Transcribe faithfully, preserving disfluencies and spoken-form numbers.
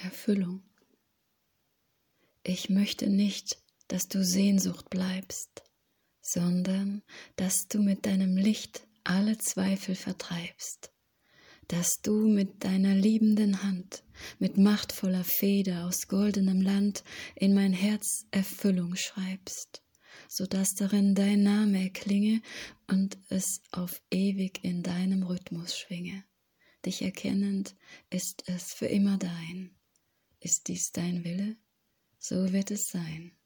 Erfüllung. Ich möchte nicht, dass du Sehnsucht bleibst, sondern dass du mit deinem Licht alle Zweifel vertreibst, dass du mit deiner liebenden Hand, mit machtvoller Feder aus goldenem Land in mein Herz Erfüllung schreibst, so dass darin dein Name erklinge und es auf ewig in deinem Rhythmus schwinge. Dich erkennend ist es für immer dein. Ist dies dein Wille? So wird es sein.